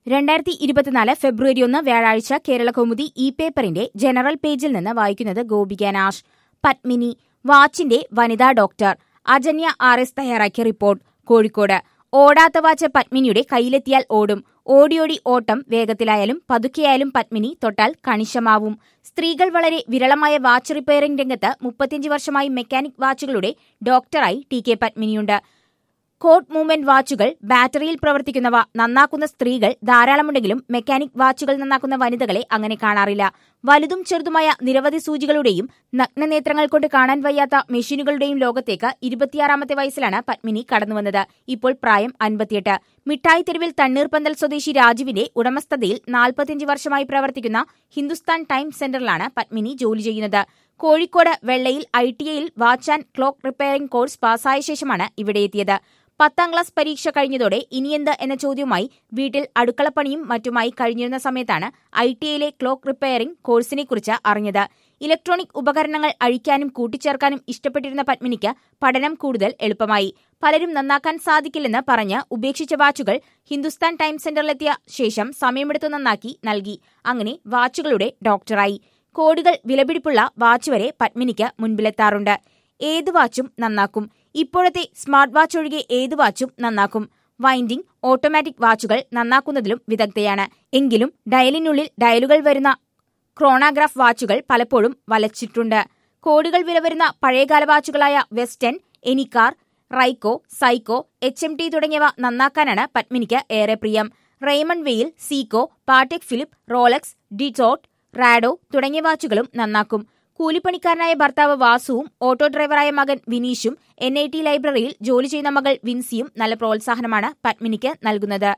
2024 ഫെബ്രുവരി 1 വ്യാഴാഴ്ച കേരളകൗമുദി പേപ്പറിന്റെ ജനറൽ പേജിൽ നിന്ന് വായിക്കുന്നത് ഗോപിക നാഷ്. പത്മിനി വാച്ചിന്റെ വനിതാ ഡോക്ടർ. അജന്യ RS തയ്യാറാക്കിയ റിപ്പോർട്ട്. കോഴിക്കോട് ഓടാത്ത വാച്ച് പത്മിനിയുടെ കയ്യിലെത്തിയാൽ ഓടും. ഓടിയോടി ഓട്ടം വേഗത്തിലായാലും പതുക്കെയായാലും പത്മിനി തൊട്ടാൽ കണിശമാവും. സ്ത്രീകൾ വളരെ വിരളമായ വാച്ച് റിപ്പയറിംഗ് രംഗത്ത് 35 വർഷമായി മെക്കാനിക് വാച്ചുകളുടെ ഡോക്ടറായി TK പത്മിനിയുണ്ട്. കോഡ് മൂവ്മെന്റ് വാച്ചുകൾ, ബാറ്ററിയിൽ പ്രവർത്തിക്കുന്നവ നന്നാക്കുന്ന സ്ത്രീകൾ ധാരാളമുണ്ടെങ്കിലും മെക്കാനിക് വാച്ചുകൾ നന്നാക്കുന്ന വനിതകളെ അങ്ങനെ കാണാറില്ല. വലുതും ചെറുതുമായ നിരവധി സൂചികളുടെയും നഗ്നനേത്രങ്ങൾ കൊണ്ട് കാണാൻ വയ്യാത്ത മെഷീനുകളുടെയും ലോകത്തേക്ക് 26ാമത്തെ വയസ്സിലാണ് പത്മിനി കടന്നുവന്നത്. ഇപ്പോൾ പ്രായം 58. മിഠായി തെരുവിൽ തണ്ണീർപന്തൽ സ്വദേശി രാജുവിന്റെ ഉടമസ്ഥതയിൽ 45 വർഷമായി പ്രവർത്തിക്കുന്ന ഹിന്ദുസ്ഥാൻ ടൈം സെന്ററിലാണ് പത്മിനി ജോലി ചെയ്യുന്നത്. കോഴിക്കോട് വെള്ളയിൽ ITIയിൽ watch and clock repairing course പാസ്സായ ശേഷമാണ് ഇവിടെ എത്തിയത്. 10ാം ക്ലാസ് പരീക്ഷ കഴിഞ്ഞതോടെ ഇനിയെന്ത് എന്ന ചോദ്യവുമായി വീട്ടിൽ അടുക്കളപ്പണിയും മറ്റുമായി കഴിഞ്ഞിരുന്ന സമയത്താണ് ITIയിലെ ക്ലോക്ക് റിപ്പയറിംഗ് കോഴ്സിനെക്കുറിച്ച് അറിഞ്ഞത്. ഇലക്ട്രോണിക് ഉപകരണങ്ങൾ അഴിക്കാനും കൂട്ടിച്ചേർക്കാനും ഇഷ്ടപ്പെട്ടിരുന്ന പത്മിനിക്ക് പഠനം കൂടുതൽ എളുപ്പമായി. പലരും നന്നാക്കാൻ സാധിക്കില്ലെന്ന് പറഞ്ഞ് ഉപേക്ഷിച്ച വാച്ചുകൾ ഹിന്ദുസ്ഥാൻ ടൈം സെന്ററിലെത്തിയ ശേഷം സമയമെടുത്ത് നന്നാക്കി നൽകി. അങ്ങനെ വാച്ചുകളുടെ ഡോക്ടറായി. കോടികൾ വിലപിടിപ്പുള്ള വാച്ച് വരെ പത്മിനിക്ക് മുൻപിലെത്താറുണ്ട്. ഏത് വാച്ചും നന്നാക്കും. ഇപ്പോഴത്തെ സ്മാർട്ട് വാച്ച് ഒഴികെ ഏത് വാച്ചും നന്നാക്കും. Winding, automatic വാച്ചുകൾ നന്നാക്കുന്നതിലും വിദഗ്ധയാണ്. എങ്കിലും ഡയലിനുള്ളിൽ ഡയലുകൾ വരുന്ന ക്രോണോഗ്രാഫ് വാച്ചുകൾ പലപ്പോഴും വലച്ചിട്ടുണ്ട്. കോടികൾ വില വരുന്ന പഴയകാല വാച്ചുകളായ western, Enicar, Ricoh, Seiko, HMT തുടങ്ങിയവ നന്നാക്കാനാണ് പത്മിനിക്ക് ഏറെ പ്രിയം. Raymond Weil, Seiko, Patek Philippe, Rolex, ഡിറ്റോട്ട്, റാഡോ തുടങ്ങിയ വാച്ചുകളും നന്നാക്കും. കൂലിപ്പണിക്കാരനായ ഭർത്താവ് വാസുവും ഓട്ടോ ഡ്രൈവറായ മകൻ വിനീഷും NIT ലൈബ്രറിയിൽ ജോലി ചെയ്യുന്ന മകൾ വിൻസിയും നല്ല പ്രോത്സാഹനമാണ് പത്മിനിക്ക് നൽകുന്നത്.